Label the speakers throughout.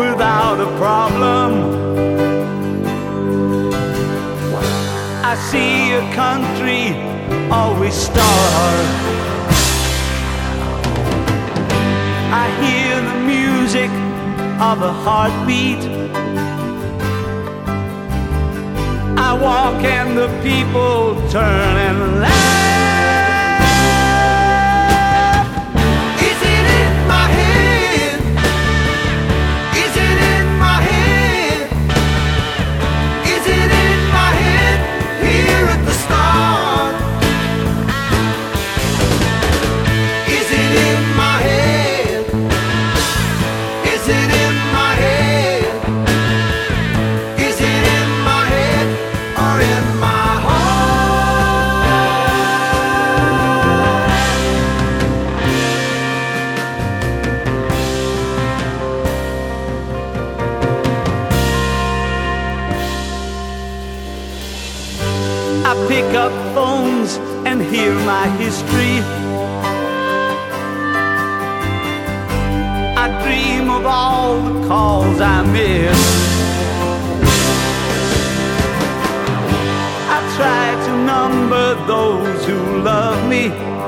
Speaker 1: without a problem. I see a country always starve. I hear the music of a heartbeat. I walk and the people turn and laugh. Is it in my head? Is it in my head? Is it in my head here at the start? Is it in my head? Is it in my head? Is it in my head or in my heart? I pick up phones and hear my history. I dream of all the calls I missed. I try to number those who love me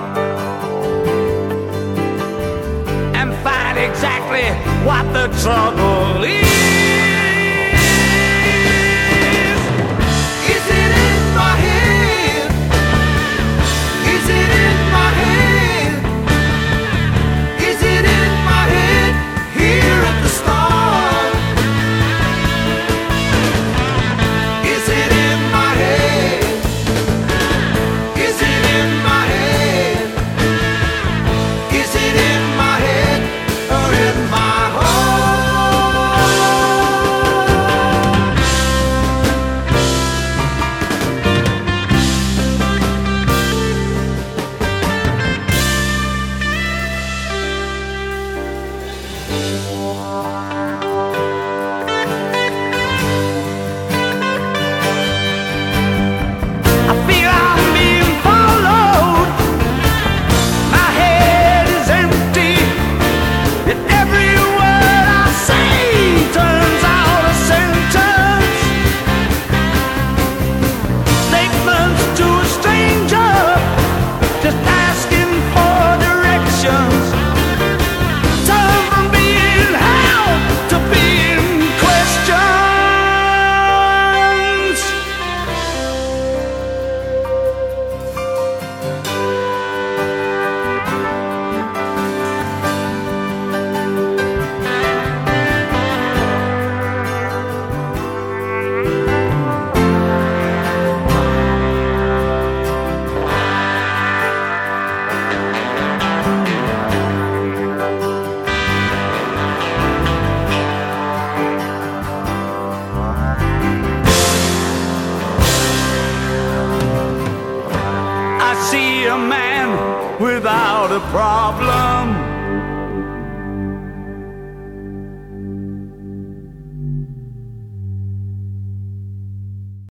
Speaker 1: and find exactly what the trouble is. Is it in my head? Is it in my head? Is it in my head here at the start? Is it in my head? Is it in my head? Is it in my head or in my heart? I feel I'm being followed. My head is empty, and every word I say turns out a sentence. Statements to a stranger, just asking for directions. Turn from being held to being questions. I see a man without a problem.